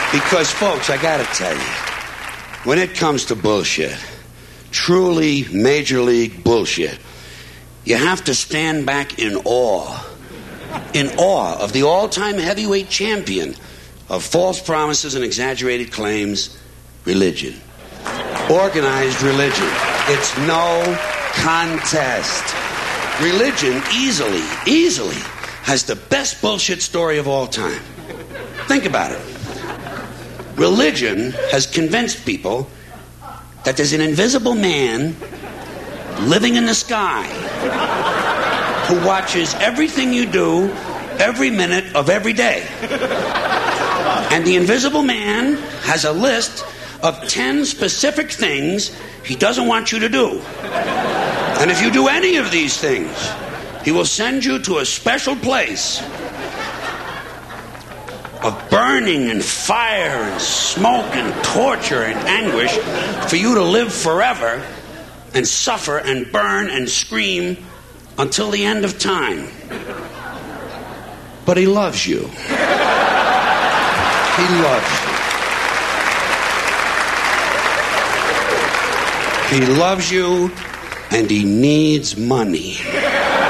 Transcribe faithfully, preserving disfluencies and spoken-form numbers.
Because, folks, I gotta tell you, when it comes to bullshit, truly major league bullshit, you have to stand back in awe, in awe of the all-time heavyweight champion of false promises and exaggerated claims, religion. Organized religion. It's no contest. Religion easily, easily has the best bullshit story of all time. Think about it. Religion has convinced people that there's an invisible man living in the sky who watches everything you do every minute of every day. And the invisible man has a list of ten specific things he doesn't want you to do. And if you do any of these things, he will send you to a special place of burning and fire and smoke and torture and anguish for you to live forever and suffer and burn and scream until the end of time. But he loves you. He loves you. He loves you, and he needs money.